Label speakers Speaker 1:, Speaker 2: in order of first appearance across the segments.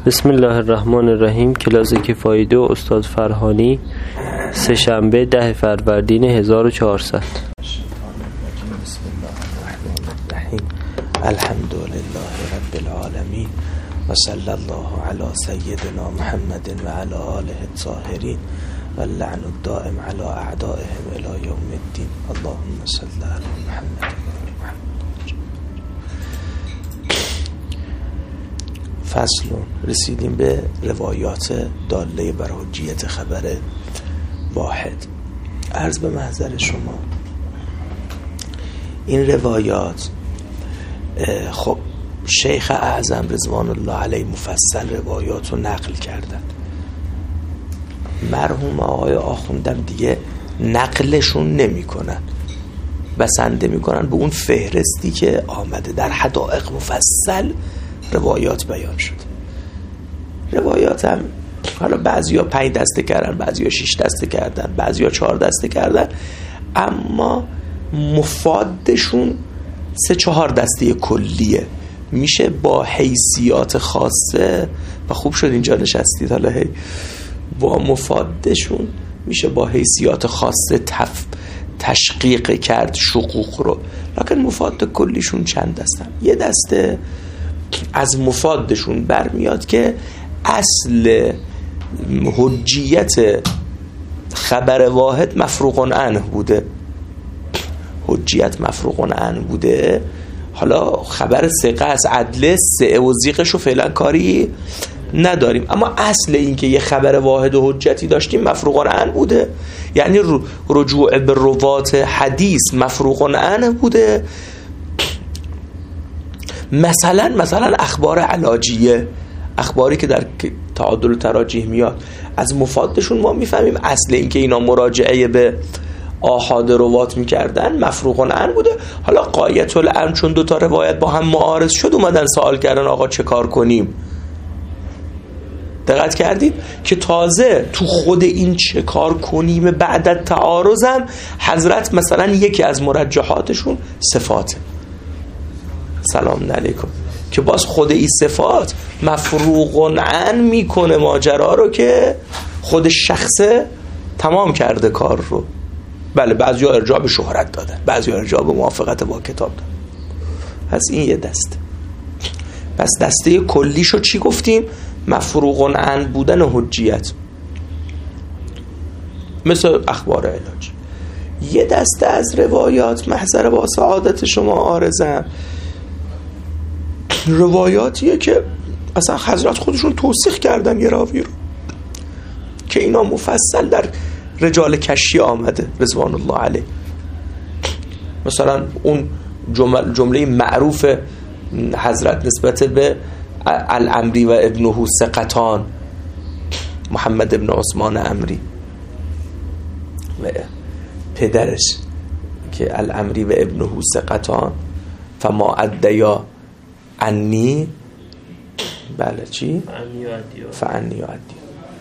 Speaker 1: بسم الله الرحمن الرحیم. کلاس کفایده و استاد فرهانی، سه‌شنبه 10 فروردین 1400.
Speaker 2: بسم الله الرحمن الرحیم. الحمد لله رب العالمین و صلی الله علی سیدنا محمد و علی آله الطاهرین و اللعن الدائم علی اعدائهم الی یوم الدین. اللهم صل علی محمد. فصل. رسیدیم به روایات داله بر حجیت خبر واحد. عرض به محضر شما این روایات، خب شیخ اعظم رضوان الله علیه مفصل روایات رو نقل کردن. مرحوم آقای آخوندم دیگه نقلشون نمی کنن، بسنده می کنن به اون فهرستی که آمده در حدائق مفصل روایات بیان شد. روایات هم حالا بعضیا 5 دسته کردن، بعضیا 6 دسته کردن، بعضیا 4 دسته کردن، اما مفادشون 3-4 دسته کلیه. میشه با حیثیات خاصه، و خوب شد اینجا نشستید، حالا با مفادشون میشه با حیثیات خاصه تشقیق کرد شقوق رو. لکن مفاد کلیشون چند دستن. یه دسته از مفادشون برمیاد که اصل حجیت خبر واحد مفروغ عنه بوده. حجیت مفروغ عنه بوده. حالا خبر ثقه از عدله سعه و زیقشو فعلا کاری نداریم، اما اصل این که یه خبر واحد و حجتی داشتیم مفروغ عنه بوده. یعنی رجوع به روات حدیث مفروغ عنه بوده. مثلا اخبار علاجیه، اخباری که در تعادل و تراجیح میاد، از مفادشون ما میفهمیم اصل این که اینا مراجعه به آحاد روات میکردن مفروغ عنه بوده. حالا غایت الامر چون 2 تا روایت با هم معارض شد اومدن سوال کردن آقا چه کار کنیم. دقت کردید که تازه تو خود این چه کار کنیم بعد از تعارضم حضرت مثلا یکی از مرجحاتشون صفاته. سلام علیکم، که باز خود این صفات مفروغ عنه میکنه ماجرا رو که خود شخصه تمام کرده کار رو. بله، بعضی ها ارجاع به شهرت دادن، بعضی ها ارجاع به موافقت با کتاب دادن. پس این یه دسته. پس دسته کلیشو چی گفتیم؟ مفروغ عنه بودن و حجیت، مثل اخبار علاج. یه دسته از روایات، محضر با سعادت شما عارضم، روایاتیه که اصلا حضرت خودشون توثیق کردن یه راوی رو که اینا مفصل در رجال کشی آمده رضوان الله علیه. مثلا اون جمله معروف حضرت نسبت به العمری و ابنه ثقتان، محمد ابن عثمان عمری و پدرش که العمری و ابنه ثقتان فما ادیا انی، بله چی؟ فعنی و عدی.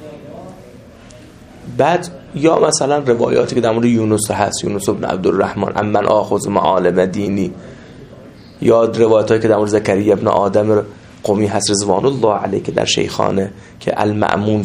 Speaker 2: بعد یا مثلا روایاتی که در مورد یونس هست، یونس ابن عبدالرحمن امن آخذ معالم دینی، یا روایاتی که در مورد زکریا ابن آدم قمی هست رضوان الله علیه که در شیخانه که المأمون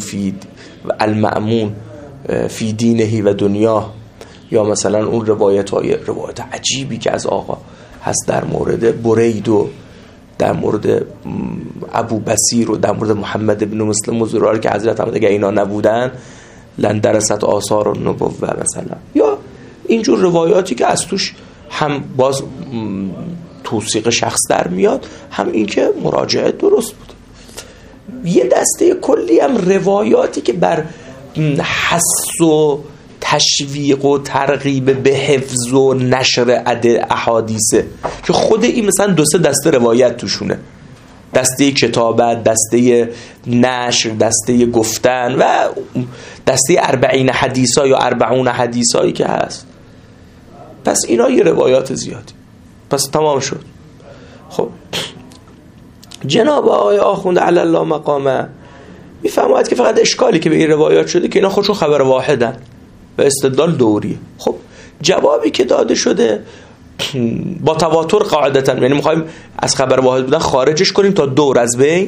Speaker 2: فی دینه و دنیا، یا مثلا اون روایت عجیبی که از آقا هست در مورد برید و در مورد ابو بصیر و در مورد محمد ابن مسلم و زرار که حضرت هم اگه اینا نبودن لن درست آثار النبوه مثلا، یا اینجور روایاتی که از توش هم باز توثیق شخص در میاد، هم این که مراجعه درست بود. یه دسته کلی هم روایاتی که بر حث و تشویق و ترغیب به حفظ و نشر احادیثه که خود این مثلا 2-3 دسته روایت توشونه. دسته کتابت، دسته نشر، دسته گفتن و دسته 40 حدیثا یا 40 حدیثایی که هست. پس اینا یه روایات زیادی. پس تمام شد. خب جناب آقای آخوند علی الله مقامه میفرماید که فقط اشکالی که به این روایات شده که اینا خودشون خبر واحدن و استدلال دوریه. خب جوابی که داده شده با تواتر قاعدتا، یعنی میخوایم از خبر واحد بودن خارجش کنیم تا دور از بین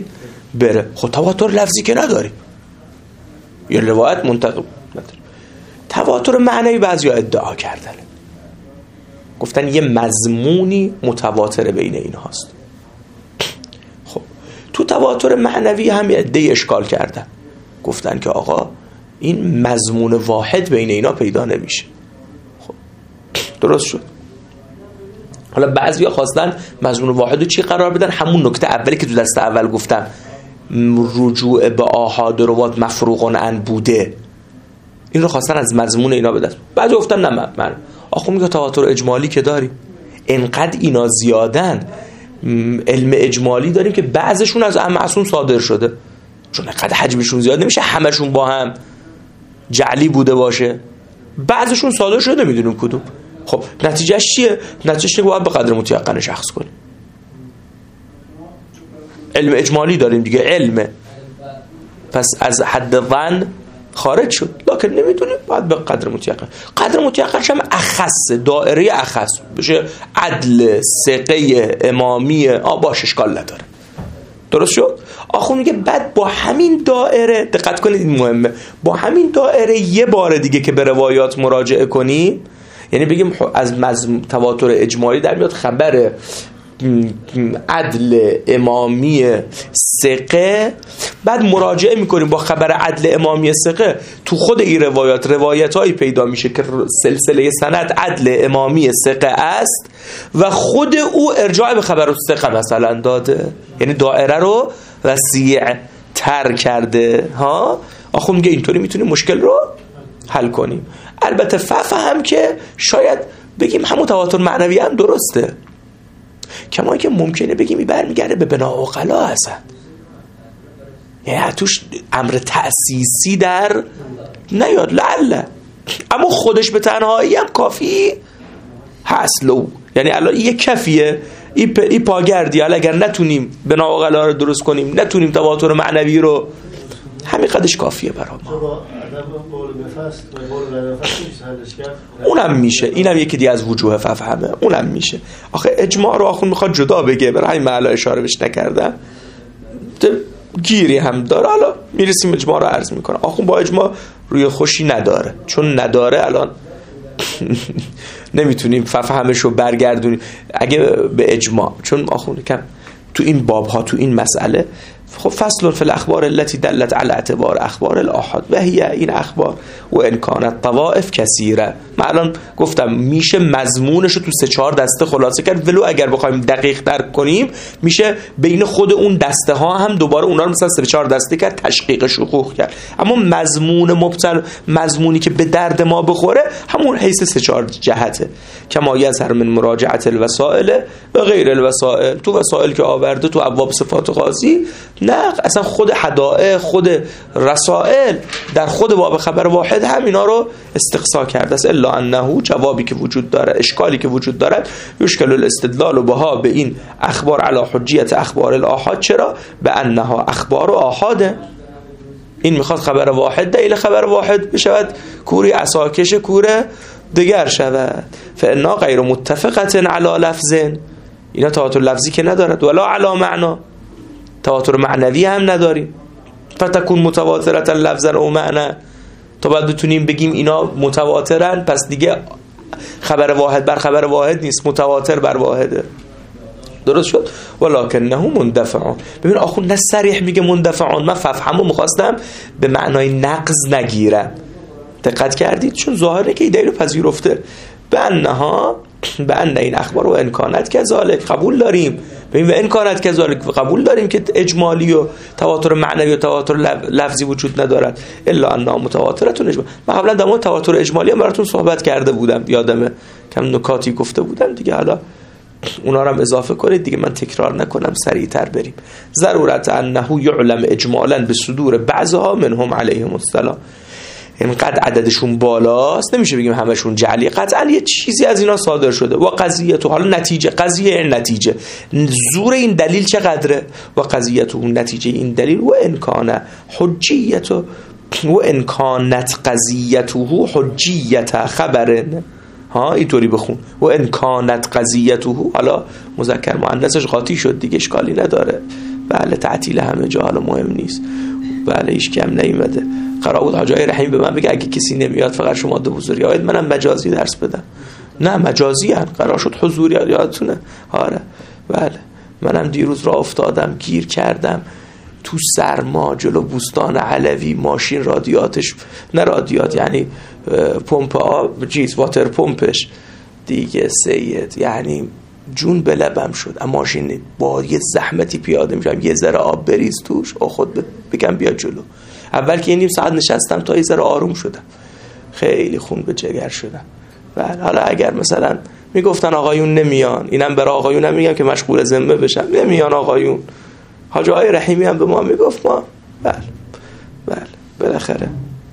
Speaker 2: بره. خب تواتر لفظی که نداری، یه روایت منتقل نداری. تواتر معنوی بعضیا ادعا کردن، گفتن یه مضمونی متواتر بین این هاست. خب تو تواتر معنوی هم یه عده اشکال کردن، گفتن که آقا این مضمون واحد بین اینا پیدا نمیشه. خب درست شد. حالا بعضیا خواستن مضمون واحد رو چی قرار بدن؟ همون نکته اولی که تو دست اول گفتم، رجوع به آحاد روات مفروغ عن بوده، این رو خواستن از مضمون اینا بدن. بعضی گفتن نه، من آخه میگه تواتر اجمالی که داریم، انقدر اینا زیادن، علم اجمالی داریم که بعضشون از معصوم صادر شده، چون انقدر حجمشون زیاد نمیشه همشون با هم جعلی بوده باشه، بعضشون صادر شده میدونیم کدوم. خب نتیجهش چیه؟ نتیجهش اینه که باید به قدر متیقن شخص کنیم. علم اجمالی داریم دیگه، علمه، پس از حد ظن خارج شد، لکن نمیدونیم، باید به قدر متیقن. قدر متیقنش هم اخص، دائره اخص بشه، عدل، ثقه، امامی، باشه اشکال نداره. درست شد؟ آخو میگه بعد با همین دائره، دقت کنید این مهمه، با همین دائره یه بار دیگه که به روایات مراجعه کنیم، یعنی بگیم از تواتر اجمالی در میاد خبر عدل، امامی، ثقه، بعد مراجعه میکنیم با خبر عدل، امامی، ثقه، تو خود این روایت هایی پیدا میشه که سلسله سند عدل، امامی، ثقه است و خود او ارجاع به خبر ثقه مثلا داده، یعنی دائره رو وسیع تر کرده. آخو میگه اینطوری میتونیم مشکل رو حل کنیم. البته فهم که شاید بگیم همون تواتر معنوی هم درسته، کما که ممکنه بگیم این برمیگرده به بنا عقلا هستن، یعنی توش امر تأسیسی در نیاد لعله، اما خودش به تنهایی هم کافی هست لو، یعنی الان یه کفیه، این پاگردی، اگر نتونیم بنا عقلا رو درست کنیم، نتونیم تواتر معنوی رو، همین قدش کافیه برای ما. اونم میشه، اینم یکی دیگه از وجوه فهمه، اونم میشه. آخه اجماع رو آخون میخواد جدا بگه، برای همین معلا اشاره بهش نکردم، گیری هم داره. حالا میرسیم اجماع رو عرض میکنه. آخون با اجماع روی خوشی نداره، چون نداره الان نمیتونیم فهمش رو برگردونیم اگه به اجماع، چون آخون کم تو این باب ها، تو این مسئله، خب فصل فی الاخبار التي دلت على اعتبار اخبار الاحاد و هي، این اخبار و ان كانت طوائف کثیره. من الان گفتم میشه مضمونش رو تو 3-4 دسته خلاصه کرد، ولو اگر بخوایم دقیق تر کنیم میشه بین خود اون دسته ها هم دوباره اونا رو مثلا 3-4 دسته کرد، تشقیق شقوق کرد. اما مضمونی که به درد ما بخوره همون حیث 3-4 جهته، کما یظهر من مراجعه الوسائل و غیر الوسائل. تو وسائل که آورده تو ابواب صفات قاضی، نه اصلا خود حدائق، خود رسائل در خود باب خبر واحد هم اینا رو استقصا کرده است. الا انه، جوابی که وجود داره، اشکالی که وجود دارد، یشکل الاستدلال بها به این اخبار علی حجیت اخبار الاحاد. چرا؟ به انها اخبار احاده، این میخواد خبر واحد دلیل خبر واحد بشود، کوری عصاکش کوره دیگر شود. فانا غیر متفقه علی لفظ، اینا تواتر لفظی که ندارد، ولا علی معنا، تواتر معنوی هم نداریم. فتکون متواترتا لفظا او معنا، تا بعد بتونیم بگیم اینا متواترن، پس دیگه خبر واحد بر خبر واحد نیست، متواتر بر واحده. درست شد؟ ولکنه مندفعون. ببین آخون نه صریح میگه مندفعون، من فهمو میخواستم به معنای نقض نگیرم، دقت کردید؟ چون ظاهره که ایده رو پذیرفته. به ان این اخبار و امکانات کذالک، قبول داریم. ببین و امکانات کذالک، قبول داریم که اجمالی و تواتر معنوی و تواتر لفظی وجود ندارد، الا انها متواترتون اجمالی. من قبلا در مورد تواتر اجمالی هم براتون صحبت کرده بودم، یادمه کم نکاتی گفته بودم دیگه، حالا اونا رو هم اضافه کنید دیگه، من تکرار نکنم، سریعتر بریم. ضرورت انه یعلم اجمالا به صدور بعضها منهم علیهم السلام، اینقدر عددشون بالاست نمیشه بگیم همشون جعلی، قطعا یه چیزی از اینا صادر شده. و قضیه تو، حالا نتیجه، قضیه این نتیجه، زور این دلیل چقدره؟ و قضیه تو، نتیجه این دلیل، و امکانه حجیت و امکانت قضیته حجیت خبرن، اینطوری بخون، و امکانت قضیته، حالا مذکر مؤنثش قاطی شد دیگه، اشکالی نداره، بله تعطیل همه جا حالا مهم نیست. بله هیچ کم نیومده. قرار بود حاج آقای رحیم به من بگه اگه کسی نمیاد فقط شما دو بزرگی آید منم مجازی درس بدم. نه مجازی هن. قرار شد حضوری یادتونه. آره بله منم دیروز راه افتادم گیر کردم تو سرما جلو بوستان علوی، ماشین رادیاتش نه رادیات یعنی پمپ آب چیز واتر پمپش دیگه سید یعنی جون به لبم شد. اما ماشین با یه زحمتی پیاده میشم یه ذره آب بریز توش او خود بگم بیا جلو. اول که نیم ساعت نشستم تا یه ذره آروم شدم. خیلی خون به جگر شدم. بله حالا اگر مثلا میگفتن آقایون نمیان، اینم برای آقایون هم میگم که مشغول ذمه بشم، نمیان آقایون. حاج آقای رحیمی هم به ما میگفت ما بله بالاخره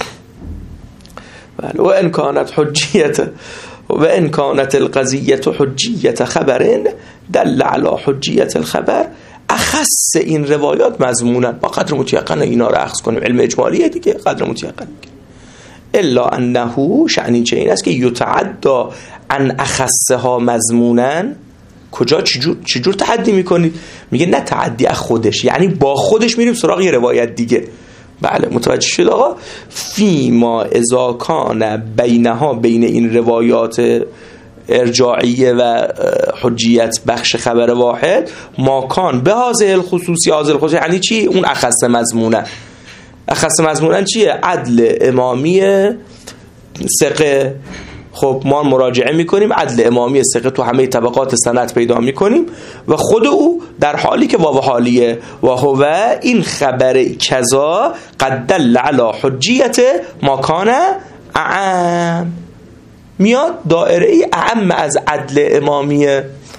Speaker 2: بله و ان كانت حجیت و ان كانت القضیه حجیت خبر دل على حجیت الخبر. اخص این روایات مضمونن با قدر متيقن اینا رو اخذ کنیم. علم اجمالیه دیگه قدر متيقن میگه. الا انه شأن چه این است که یتعدى عن اخصها مضمونا. کجا چجور تعدی میکنید؟ میگه نه تعدی از خودش یعنی با خودش میریم سراغ یه روایت دیگه. بله متوجه شد آقا؟ فیما اذا کان بینها بین این روایات ارجاعیه و حجیت بخش خبر واحد ماکان به هذه الخصوصی یعنی چی؟ اون اخص مضمونه. اخص مضمونن چیه؟ عدل امامی ثقه. خب ما مراجعه میکنیم عدل امامی ثقه تو همه طبقات سند پیدا میکنیم و خود او در حالی که واو حالیه و هو این خبر کذا قد دل علی حجیت ما کان اعم. میاد دائره اعم از عدل امامی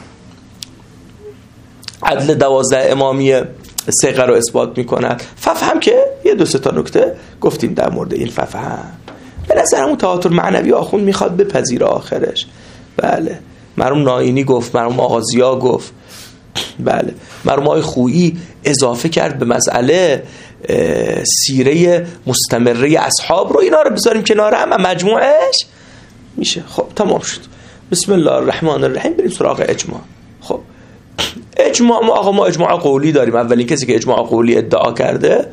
Speaker 2: عدل 12 امامی ثقه رو اثبات میکند. ففهم که یه دو سه تا نکته گفتیم در مورد این ففهم. به نظرمون تواتر معنوی آخوند میخواد بپذیره آخرش. بله مرحوم ناینی گفت، مرحوم آغازیا گفت، بله مرحوم آقای خویی اضافه کرد به مسئله سیره مستمره اصحاب رو. اینا رو بذاریم کنار هم مجموعش میشه. خب تمام شد. بسم الله الرحمن الرحیم بریم سراغ اجماع. خب اجماع ما اجماع قولی داریم. اولین کسی که اجماع قولی ادعا کرده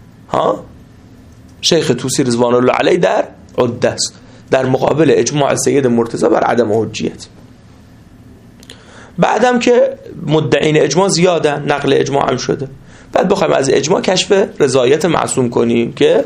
Speaker 2: شیخ طوسی رضوان الله علیه در عده است در مقابل اجماع سید مرتضی بر عدم حجیت. بعدم که مدعین اجماع زیادن نقل اجماع هم شده. بعد بخوایم از اجماع کشف رضایت معصوم کنیم که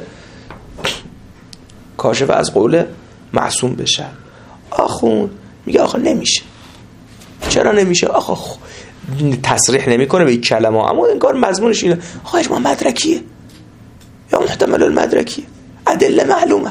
Speaker 2: کاشف از قول معصوم بشه. آخوند میگه آخه نمیشه. چرا نمیشه؟ آخه تصریح نمیکنه به این کلمه اما انگار مضمونش اینه آخه اجماع مدرکیه یا محتمل المدرکیه، ادله معلومه.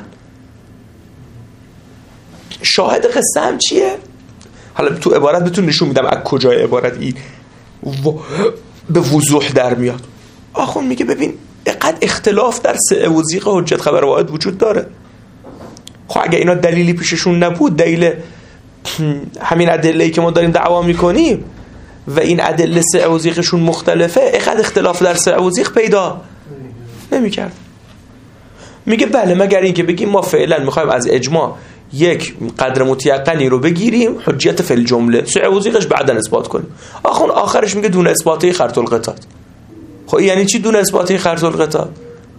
Speaker 2: شاهد قصه هم چیه؟ حالا تو عبارت بهتون نشون میدم از کجای عبارت این به وضوح در میاد. آخون میگه ببین اینقدر اختلاف در سعه و ضیق حجت خبر واحد وجود داره. خب اگه اینا دلیلی پیششون نبود، دلیل همین ادله‌ای که ما داریم دعوا میکنیم و این ادله سعه و ضیقشون مختلفه، اینقدر اختلاف در سعه و ضیق پیدا نمی‌کرد. میگه بله مگر اینکه بگیم ما فعلا میخوایم از اجماع یک قدر متيقنی رو بگیریم حجیت فی الجمله سعه و ضیقش بعداً اثبات کنیم. آخرش میگه دون اثباتی خرط القطعات. خب یعنی چی دون اثباتی خرط القطعات؟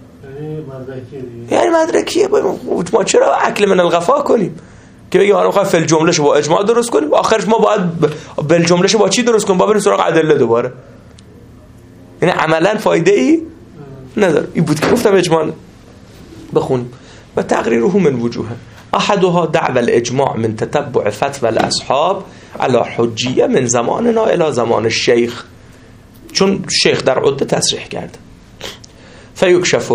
Speaker 2: یعنی مدرکیه. ما چرا اکل من الغفا کنیم که بگیم حالا میخوایم فی الجمله شو با اجماع درست کنیم، آخرش ما باید بالجمله شو با چی درست کنیم؟ با بریم سراغ ادله دوباره. یعنی عملاً فایده ای نداره. این بود که گفتم اجماع بخونیم. و تقریره من وجوه احدها دعوى الاجماع من تتبع فتوى الاصحاب على حجیه من زماننا الى زمان الشیخ. چون شیخ در عده تصریح کرده فیکشف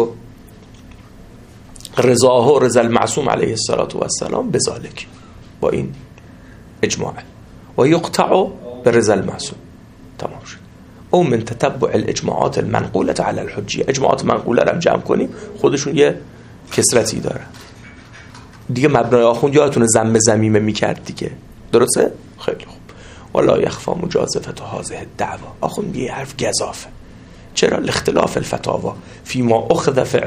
Speaker 2: رضاه و رضا المعصوم علیه السلام بذالک با این اجماع و یقطع برضا المعصوم. تمام شد. او من تتبع الاجماعات المنقوله على الحجیه. اجماعات منقوله رو جمع کنیم خودشون یه کسرتی داره دیگه. مبنای آخوند یادتونه ذم زمیمه میکرد دیگه، درسته؟ خیلی خوب. ولا یخفا مجازفت هذه الدعوا. آخوند یه حرف گزافه. چرا؟ الاختلاف الفتاوا فيما اخذ في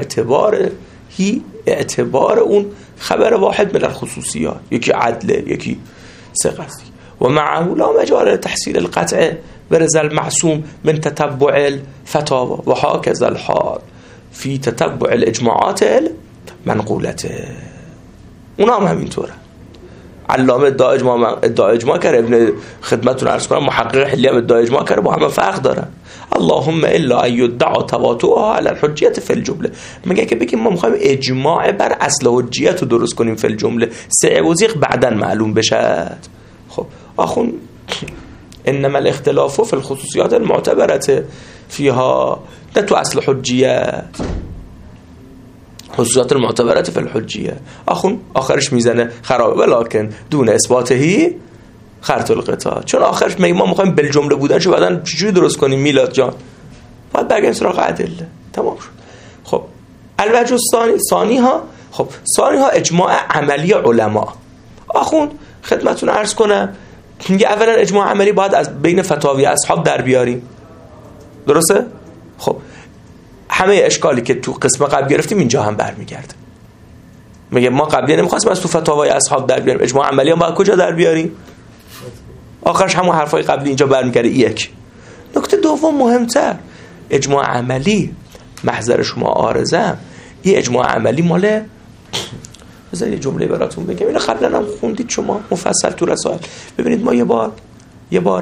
Speaker 2: اعتبار اون خبر واحد من الخصوصیات، یکی عدله یکی ثقه و معه لا مجال تحصیل القطع برز المعصوم من تتبع الفتاوى و هكذا الحال فی تتبع الاجماعات المنقولته. اونا هم همینطوره. علامه ادعا اجماع کرده، ابن خدمتتون عرض کنم محقق حلی هم ادعا اجماع کرده، با همه فرق دارن. اللهم الا ان يدعى تواطؤها على الحجیه فی الجمله. میگه که بگیم ما میخوایم اجماع بر اصل حجیت رو درست کنیم فی الجمله، سعی و زیغ بعداً معلوم بشه. خب آخون انما الاختلاف فی الخصوصیات المعتبره فیها، نه تو اصل حجیت، خصوصیات المعتبرات فی الحجیه. آخون آخرش میزنه خرابه ولکن دون اثباتهی خرط القطاع. چون آخرش ما میخوایم بالجمله بودنشو بعدن چجوری درست کنیم میلاد جان؟ باید برگردیم سراغ ادله. تمام شد. خب الوجه ثانی ها، خب ثانی ها اجماع عملی علما. آخون خدمتتون عرض کنم میگه اولا اجماع عملی باید از بین فتاوی اصحاب در بیاریم. درسته؟ خب همه اشکالی که تو قسم قبل گرفتیم اینجا هم برمیگرده. میگه ما قبلی نمیخواستیم از تو فتاوای اصحاب در بیاریم، اجماع عملی هم باید کجا در بیاریم؟ آخرش همون حرفای قبلی اینجا برمیگرده. یک نکته دوم مهمتر، اجماع عملی محضر شما عارضم، این اجماع عملی ماله، بذار یه جمله براتون بگم، اینو قبلا هم خوندید شما مفصل تو رسائل. ببینید ما یه بار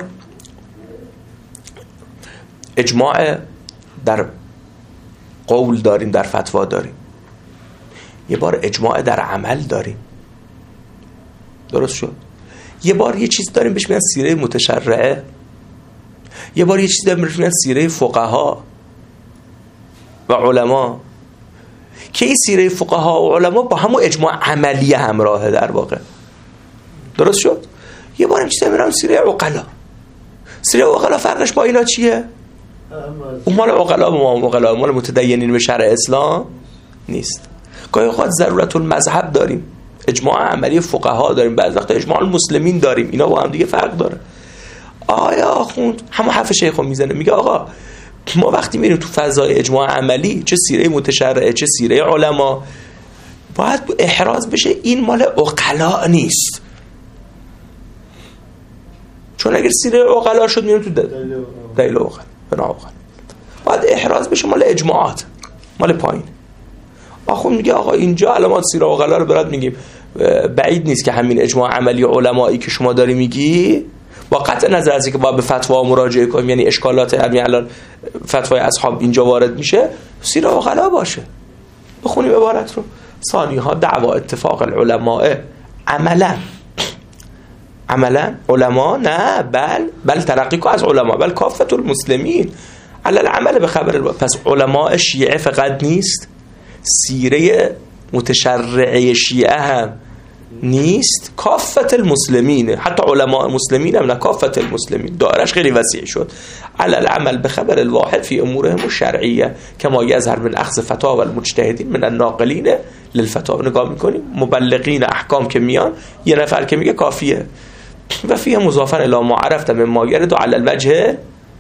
Speaker 2: اجماع در قول داریم، در فتوا داریم، یه بار اجماع در عمل داریم. درست شد؟ یه بار یه چیز داریم بهش میگن سیره متشرعه، یه بار یه چیز داریم بهش میگن سیره فقها و علما، که این سیره فقها و علما با همون اجماع عملی همراهه در واقع. درست شد؟ یه بار این چیز داریم سیره عقلا. سیره عقلا فرقش با اینا چیه؟ اون مال عقلا با عقلا، مال متدینین به شرع اسلام نیست. گاهی اوقات ضرورت المذهب داریم، اجماع عملی فقها داریم، بعضی وقتا اجماع المسلمین داریم، اینا با هم دیگه فرق داره. آیا آخوند همون حرف شیخو میزنه، میگه آقا ما وقتی میریم تو فضای اجماع عملی، چه سیره متشرعه چه سیره علما، باید احراز بشه این مال عقلا نیست. چون اگر سیره عقلا شد میریم تو دلیل عقلا، بنا عقلا باید احراز بشه مال اجماعات، مال پایین. آخوند میگه آقا اینجا علامات سیره عقلا رو برات میگیم، بعید نیست که همین اجماع عملی علمایی که شما داری میگی با قطع نظر از اینکه باید به فتوا مراجعه کنیم، یعنی اشکالات همین الان فتوای اصحاب اینجا وارد میشه، سیره عقلا باشه. بخونیم عبارت رو. ثانی ها دعوا اتفاق العلماء عملا علما نه بل ترقی کو از علما بل کافت المسلمین علی العمل به خبر. پس علماء شیعه فقط نیست، سیره متشرعه شیعه هم نیست، کافت المسلمین، حتی علماء مسلمین هم نه، کافت المسلمین، دایرش خیلی وسیع شد. علی العمل به خبر الواحد فی امورهم الشرعیه کما یظهر من اخذ فتاوی المجتهدین من الناقلین للفتاوی. نگاه میکنیم مبلغین احکام که میان، یه نفر که میگه کافیه. و فیه مضافن الی ما عرفت من ما یرد علی الوجه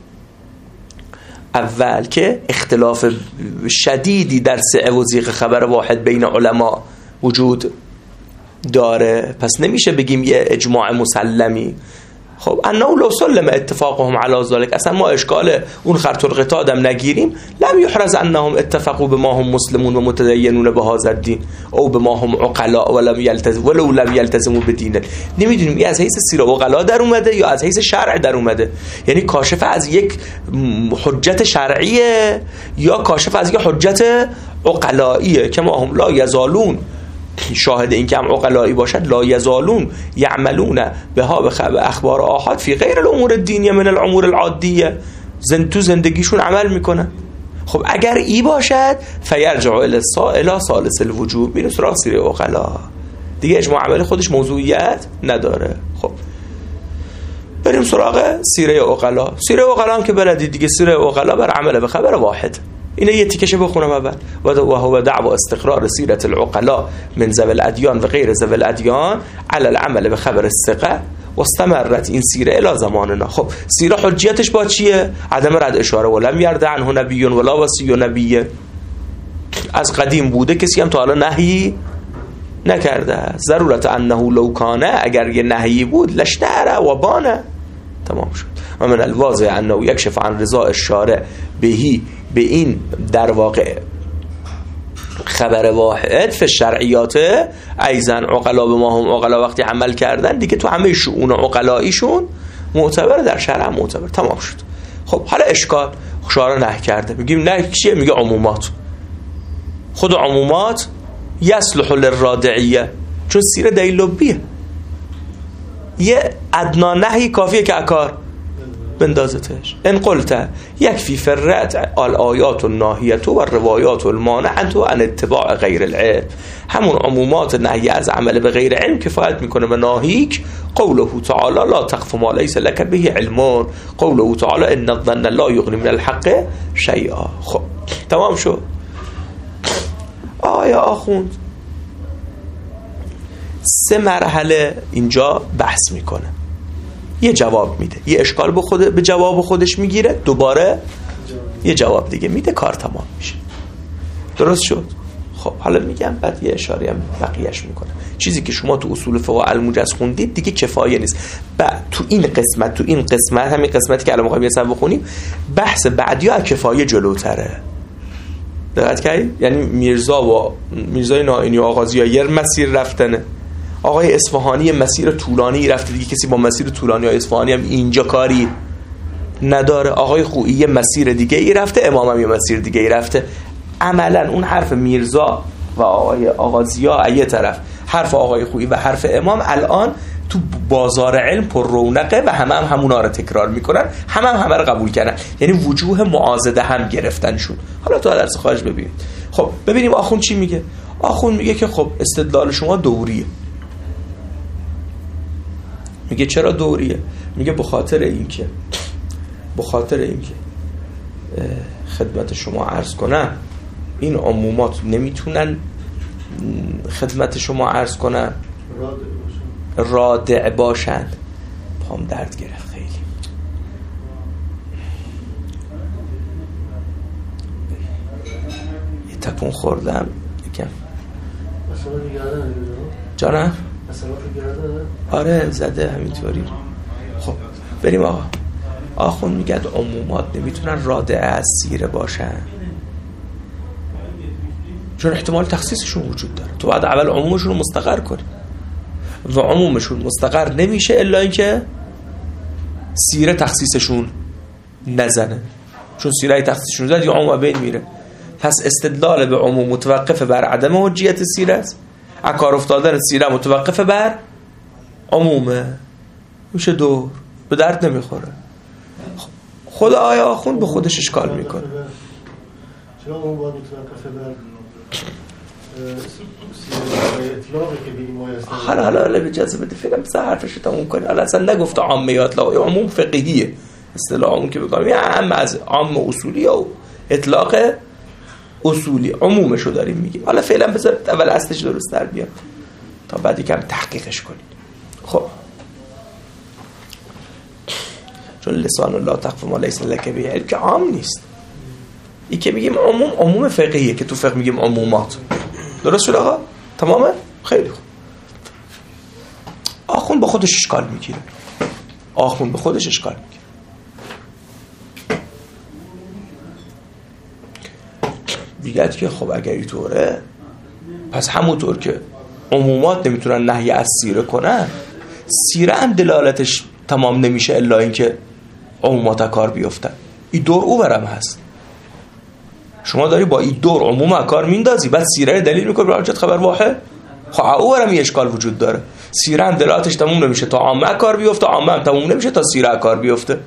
Speaker 2: اول، که اختلاف شدیدی در سعه و زیغ خبر واحد بین علما وجود داره، پس نمیشه بگیم یه اجماع مسلمی. خب انه لو سلم اتفاقهم علی ذلك، اصلا ما اشکال اون خرط القطاع دم نگیریم، لم يحرز انهم اتفقوا بما هم مسلمون و متدینون به هذا الدین او بما هم عقلاء ولو لم يلتزموا بدین. نمیدونیم این از حیث سیره عقلا در اومده یا از حیث شرع در اومده، یعنی کاشف از یک حجت شرعیه یا کاشف از یک حجت عقلائیه. که ما هم لا یزالون، شاهد این که هم عقلایی باشد، لا یزالون یعملون بها به اخبار آحاد فی غیر الامور الدینیه من الامور العادیه، تو زندگیشون عمل میکنن. خب اگر ای باشد فیرجع الی ثالث الوجوب، میره سراغ سیره عقلا دیگه، اجماع عمل خودش موضوعیت نداره. خب بریم سراغ سیره عقلا. سیره عقلا هم که بلدید دیگه، سیره عقلا بر عمل به خبر واحد. اینه یه تیکشه بخونم اول. و هو دعوا استقرار سیرت العقلاء من ذوی الادیان و غیر ذوی الادیان علی العمل به خبر الثقه و استمرت این سیره الی زماننا. خب سیره حجیتش با چیه؟ عدم رد اشاره ولم یرد عنه نبی ولا وصی نبی، از قدیم بوده، کسی هم تا حالا نهی نکرده. ضرورت انه لو کانه، اگر یه نهی بود لشتعره و بانه. تمام شد. و من الواضح انه یکشف عن رضا الشارع بهی، به این در واقع خبر واحد فی شرعیات ایزن عقلا به ما هم عقلا وقتی عمل کردن دیگه تو همه شؤون عقلاییشون معتبر، در شرع معتبر، تمام شد. خب حالا اشکال شارع نهی کرده، میگیم نه چیه؟ میگه عمومات. خود عمومات یصلح للرادعیه، چون سیره دلیل لبیه، یه ادنا نهی کافیه که اکار بندازتش. ان قلت یکفی فرت الآیات الناهیه و روایات المانعه عن اتباع غیر العلم، همون عمومات نهی از عمل به غیر علم کفایت میکنه به ناهیک. قوله تعالی لا تقف ما لیس لك به علم، قوله تعالی ان الظن لا یغنی من الحق شیئا. خب تمام شد. آیا آخوند 3 مرحله اینجا بحث میکنه، یه جواب میده، یه اشکال به جواب خودش میگیره، دوباره یه جواب دیگه میده، کار تمام میشه. درست شد؟ خب حالا میگم بعد یه اشاره هم بقیهش میکنه. چیزی که شما تو اصول فقه الموجز خوندید دیگه کفایه نیست. تو این قسمت همین قسمتی که الان میخوایم یه سر بخونیم، بحث بعدی ها کفایه جلوتره. دقت کردید؟ یعنی میرزای نائینی و آغازی یه مسیر رفتنه، آقای اصفهانی مسیر طولانی رفته دیگه، کسی با مسیر طولانی های اصفهانی هم اینجا کاری نداره. آقای خویی یه مسیر دیگه ای رفته، امام هم یه مسیر دیگه ای رفته. عملا اون حرف میرزا و آقای آغازیا یه طرف، حرف آقای خویی و حرف امام الان تو بازار علم پر رونقه و همونا رو تکرار میکنن، همه رو قبول کردن، یعنی وجوه معاضده هم گرفتن شد. حالا تو درس خارج ببینید. خب ببینیم آخوند چی میگه. آخوند میگه که خب استدلال شما دوریه. میگه چرا دوریه؟ میگه به خاطر اینکه خدمت شما عرض کنم این عمومات نمیتونن خدمت شما عرض کنم رادع باشن. پام درد گرفت خیلی. یه تکون خوردم یکم. جانم؟ آره زده همینطوری. خب بریم آقا. آخون میگه عمومات نمیتونن رادع از سیره باشن چون احتمال تخصیصشون وجود داره. تو بعد اول عمومشون رو مستقر کنی و عمومشون مستقر نمیشه الا اینکه سیره تخصیصشون نزنه، چون سیره تخصیصشون زد یا عموم بین میره. پس استدلال به عموم متوقف بر عدم حجیت سیره است، اکار افتادن سیره متوقف بر عمومه، میشه دور، به درد نمیخوره. خود آیا آخوند به خودش اشکال میکنه.
Speaker 3: چرا اون باید متوقف بر اطلاقی که بینیم
Speaker 2: حالا به جزه بده فکرم بسه حرفش تموم کنی. حالا اصلا نگفته عامه اطلاقی، عموم فقهیه. اصطلاح عموم که بگم یه از عام اصولی و اطلاق اصولی عمومشو داریم میگیم. حالا فعلا بذارید اول اصلش درست در بیاد تا بعدی کم تحقیقش کنید. خب چون لسان لا تقف ما لیس لک به علم که عام نیست. این که میگیم عموم فقهیه که تو فقه میگیم عمومات. درست شد آقا؟ تمامه؟ خیلی خوب. آخوند با خودش اشکال میگیره. میگه که خب اگر اینطوره پس همونطور که عمومات نمیتونن نهی از سیره کنن، سیره هم دلالتش تمام نمیشه الا اینکه عمومات کار بیفتن. این دور او برم هست. شما داری با این دور عموم کار میندازی بعد سیره دلیل میکنی برای حجت خبر واحد. خب او برم یه اشکال وجود داره. سیره هم دلالتش تمام نمیشه تا عامه کار بیفته، عامه هم تمام نمیشه تا سیره کار بیفته.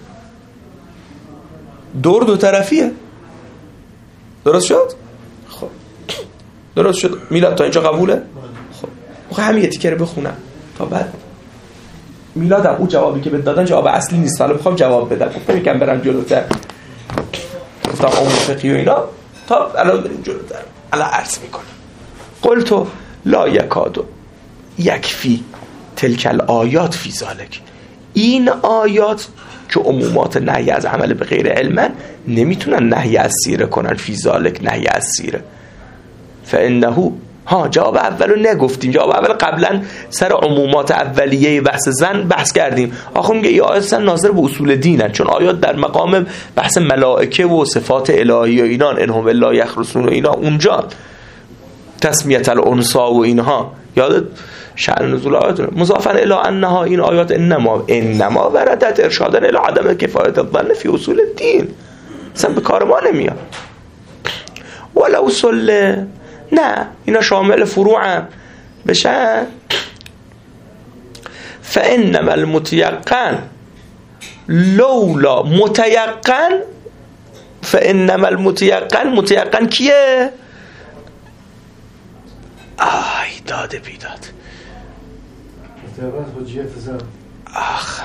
Speaker 2: دور دو طرفیه. درست شد؟ خب درست شد. میلاد تا اینجا قبوله؟ خب همین یه تیکه رو بخونم تا بعد میلادم اون جوابی که بهت دادن جواب اصلی نیست، حالا میخوام جواب بدم. گفتم یکم برم جلوتر، گفتم عموم فقهی و اینا تا الان بریم جلوتر. الان عرض میکنم قلت لا یکادو یکفی تلک الآیات فی ذالک. این آیات که عمومات نهی از عمل به غیر علم نمیتونن نهی از سیره کنن. فی ذالک نهی از سیره. فانه جواب اولو نگفتیم. جواب اول قبلا سر عمومات اولیه بحث زن بحث کردیم. آخه میگه این آیات ناظر به اصول دینن، چون آیات در مقام بحث ملائکه و صفات الهی و اینا، انهم الا یخرسون و اینا اونجا، تسمیت الانسا و اینها، یادت شأن نزول آیات مضافا الی انها، این آیات انما وردت ارشادا الی عدم کفایت الظن فی اصول الدین، اصلا به کار ما نمیاد. ولا اصول نه، اینا شامل فروع هم بشن. فانما المتيقن لولا متيقن، فانما المتيقن، متيقن کیه؟ داد بیداد آخ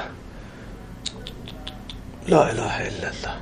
Speaker 2: لا اله الا الله.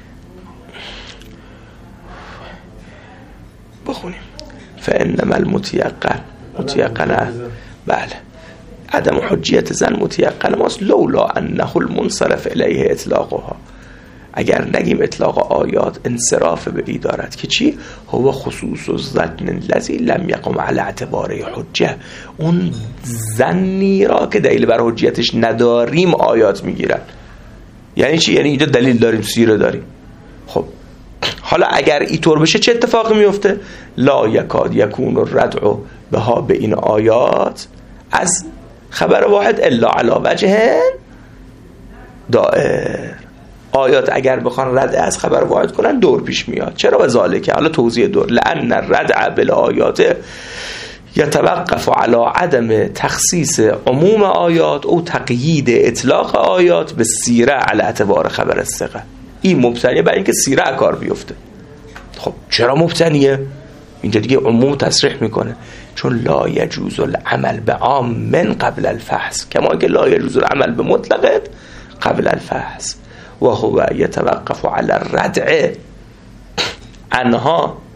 Speaker 2: بخونیم فانما المتيقن، متيقن بله، عدم حجیت زن متيقن ماست. لولا انه المنصرف الیه اطلاقها، اگر نگیم اطلاق آیات انصراف به ای دارد که چی؟ هو خصوص الظن الذی لم یقم علی اعتباره حجه، اون ظنی را که دلیل بر حجیتش نداریم آیات میگیرن. یعنی چی؟ یعنی اینجا دلیل داریم، سیره داریم. خب حالا اگر اینطور بشه چه اتفاقی میفته؟ لا یکاد یکون الردع بها، به این آیات از خبر واحد الا علی وجه دائر. آیات اگر بخوان رد از خبر واحد کنن دور پیش میاد. چرا؟ و ذالک، حالا توضیح دور، لأن الردع بالآیات یتوقف علی عدم تخصیص عموم آیات او تقیید اطلاق آیات به سیره علی اعتبار خبر الثقه. این مبتنیه بر اینکه سیره کار بیفته. خب چرا مبتنیه؟ اینجا دیگه عموم تصریح میکنه، چون لا یجوز العمل به عام من قبل الفحص، کما که لا یجوز العمل به مطلق قبل الفحص، و هو یتوقف علی الردع عنها.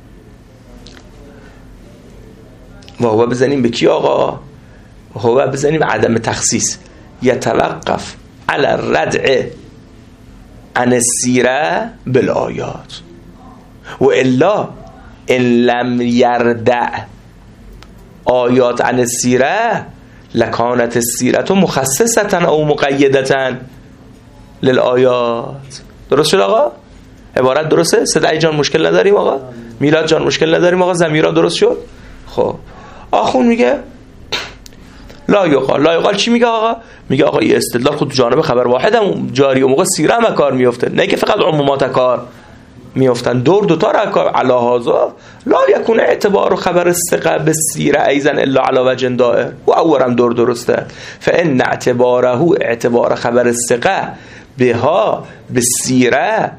Speaker 2: و هو بزنیم به کی آقا؟ هو بزنیم عدم تخصیص، یتوقف علی الردع عن السیره بالآیات، و الا ان لم یردع آیات عن السیره لکانت السیره مخصصه او مقیده للآیات. درست شد آقا؟ عبارت درسته؟ صدای جان مشکل نداریم آقا؟ میلاد جان مشکل نداریم آقا؟ ضمیرا درست شد؟ خب آخون میگه لا یقال چی میگه آقا؟ میگه آقا این استدلال خود جانب خبر واحد هم جاری و موقع سیره هم کار میفته، نه که فقط عمومات کار میافتن، دور دوتا را کار. علی هذا لا یکون اعتبار خبر الثقه بالسیره ایضا الا علی وجه دائر، و اولم دور درسته. فان اعتباره اعتبار خبر الثقه بها بالسیره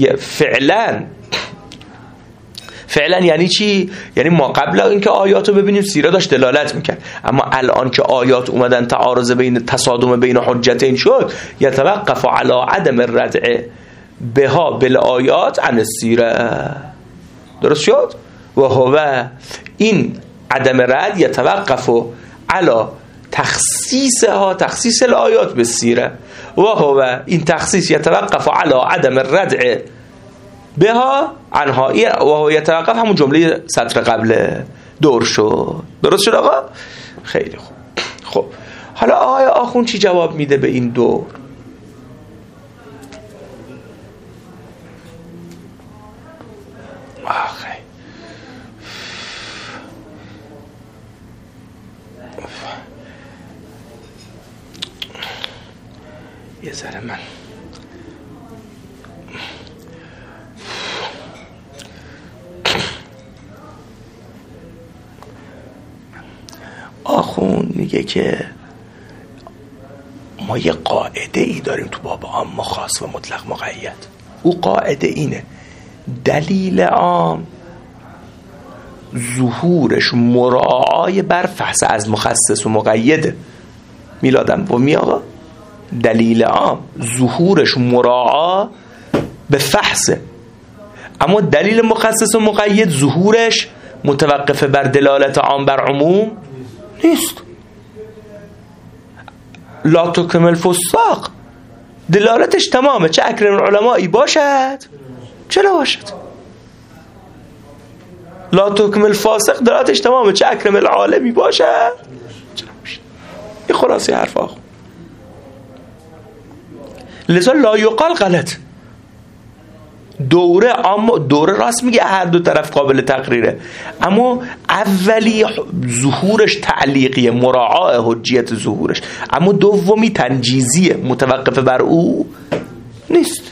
Speaker 2: فعلا یعنی چی؟ یعنی ما قبل اینکه آیاتو ببینیم سیره داشت دلالت میکرد، اما الان که آیات اومدن تعارض بین تصادم بین حجتین شد، یتوقف علی عدم الردع بها بالآیات عن السیره. درست شد؟ و هو این عدم رد یتوقف علی تخصیصها، تخصیص الآیات بالسیره، و هو این تخصیص یتوقف علی عدم الردع بها عنها، و هو یتوقف همون جمله سطر قبل دور شد. درست شد آقا؟ خیلی خوب. خب حالا آقای آخون چی جواب میده به این دور؟ آخه یه ذره من آخون میگه که ما یه قاعده ای داریم تو باب عام خاص و مطلق مقید. او قاعده اینه: دلیل عام ظهورش مراعای بر فحص از مخصص و مقیده. میلادم و می آقا، دلیل عام ظهورش مراعا به فحصه، اما دلیل مخصص و مقید ظهورش متوقف بر دلالت عام بر عموم نیست. لا تکمل فساق، دلالتش تمامه، چه اکرم العلمایی باشد چه نباشد. لا تکمل فاسق دلاتش تمامه، چه اکرم العالمی باشه این خلاصی حرف آخو. لذا لا یقال غلط. دوره راست میگه هر دو طرف قابل تقریره، اما اولی ظهورش تعلیقیه، مراعاه حجیت ظهورش، اما دومی تنجیزیه، متوقف بر او نیست.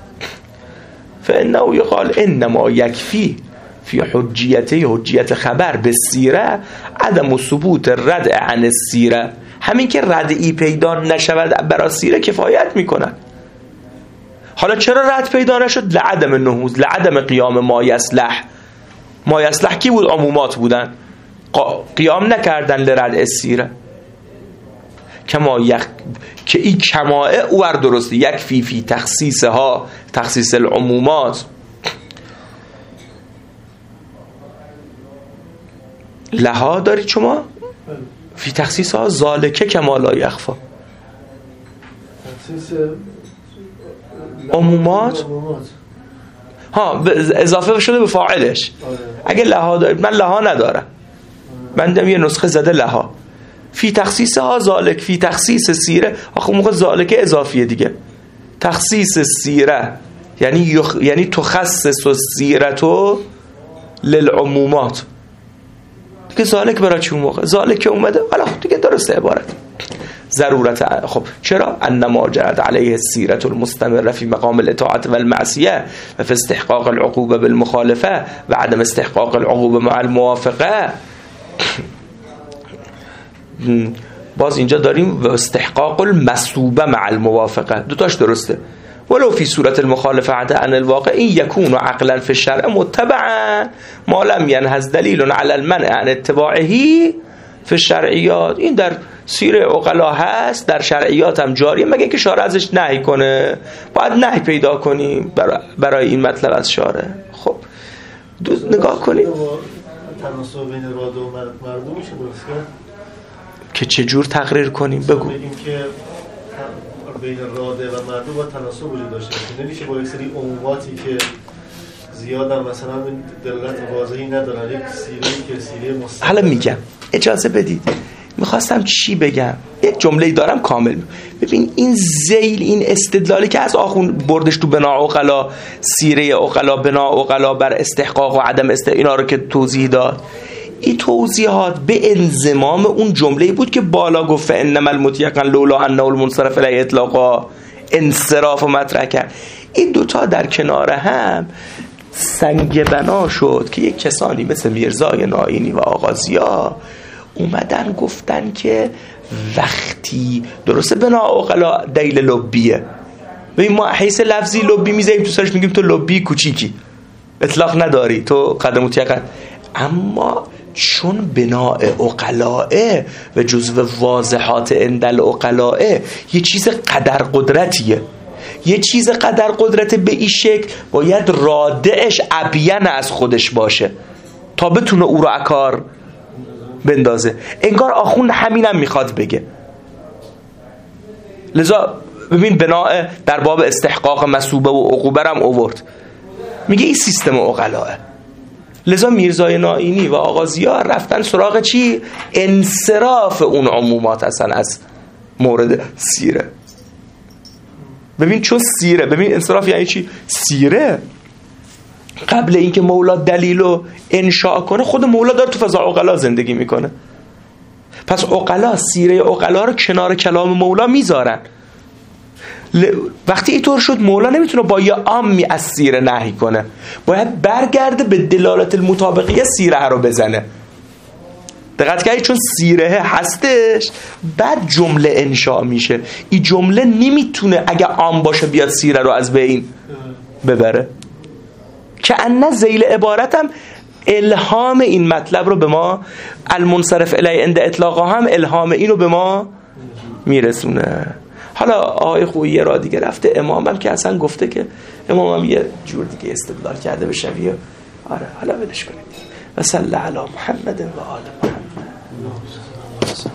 Speaker 2: فانه یقال انما یکفی فی حجیت خبر به سیره عدم ثبوت رد عن السیره. همین که ردعی پیدا نشود برای سیره کفایت میکنه. حالا چرا رد پیدا نشد؟ لعدم نهوض، لعدم قیام ما یصلح. ما یصلح کی بود؟ عمومات بودن، قیام نکردن لرد السیره. که این کمائه او درسته، یک فی تخصیصها، تخصیص العمومات لها دارید شما فی تخصیص ها ذالکه کما لا یخفا.
Speaker 3: تخصیص
Speaker 2: عمومات ها اضافه شده به فاعلش. اگه لها دارید، من لها ندارم، من دم یه نسخه زده لها فی تخصیص ها ذالک، فی تخصیص سیره. آخه موقع ذالکه اضافیه دیگه. تخصیص سیره یعنی تخصص سیرتو للعمومات دیگه. ذالک برای چون موقع ذالک اومده، حالا دیگه درسته عبارت ضرورت. خب چرا؟ انما جرت علیه السیرة المستمره فی مقام الاطاعت والمعصیه و فی استحقاق العقوبه بالمخالفه و عدم استحقاق العقوبه مع الموافقه. باز اینجا داریم و استحقاق المصوبه مع الموافقه، دوتاش درسته. ولو فی صورت المخالفه عن الواقع این یکون عقلا فی الشرع متبعا ما لم ینهز دلیل علی المنع عن اتباعه فی الشرعیات. این در سیر عقلا هست، در شرعیات هم جاریه، مگه که شارع ازش نهی کنه. باید نهی پیدا کنیم برای این مطلب از شارع. خب نگاه کنیم
Speaker 3: تناسب بین راده و مردم میشه درست کرد
Speaker 2: که چجور تقریر کنیم. بگو.
Speaker 3: بگیم که بین راده و مردم با تناسب وجود داشته باشه. نمیشه با یک سری عموماتی که زیاد هم مثلا دلالت واضحی ندارن، یک سیره‌ای که سیره مستقل.
Speaker 2: حالا میگم اجازه بدید، میخواستم چی بگم، یک جمله دارم کامل. ببین این ذیل، این استدلالی که از آخون بردش تو بنا عقلا، سیره عقلا، بنا عقلا بر استحقاق و عدم اینا رو که توضیح داد، این توضیحات به انضمام اون جمله‌ای بود که بالا گفت انما المتيقن لولا انه المنصرف الیه اطلاقا، انصراف و مطرح کرد. این دوتا در کنار هم سنگ بنا شد که یک کسانی مثل میرزای نائینی و آغازیا اومدن گفتن که وقتی درسته بنا عقلا دلیل لبیه، ببین ما حیث لفظی لبی میذاریم تو سرش میگیم تو لبی کوچیکی، اطلاق نداری تو قدم متیقن. اما چون بناء عقلائه و جزو واضحات اندل عقلائه یه چیز قدر قدرتیه، یه چیز قدر قدرت به این شکل باید رادعش ابین از خودش باشه تا بتونه او رو اکار بندازه. انگار آخون همینم میخواد بگه. لذا ببین بناء در باب استحقاق مسوبه و عقوبه هم اوورد، میگه این سیستم عقلائه. لذا میرزای نائینی و آغازیا رفتن سراغ چی؟ انصراف اون عمومات اصلا از مورد سیره. ببین چون سیره، ببین انصراف یعنی چی؟ سیره قبل اینکه مولا دلیلو انشاء کنه خود مولا داره تو فضا عقلا زندگی میکنه. پس عقلا سیره عقلا رو کنار کلام مولا میذارن. وقتی اینطور شد مولا نمیتونه با یه عامی از سیره نهی کنه، باید برگرده به دلالت المطابقیه سیره رو بزنه. دقت کردید؟ چون سیره هستش بعد جمله انشاء میشه. این جمله نمیتونه اگه عام باشه بیاد سیره رو از بین ببره. که ان ذیل عبارتم الهام این مطلب رو به ما، المنصرف الیه عند اطلاقا هم الهام اینو به ما میرسونه. حالا آقای خویی را دیگه رفته، امامم که اصلا گفته که امامم یه جور دیگه استدلال کرده به شویه. آره حالا ولش کنید. و صلی علی محمد و آله.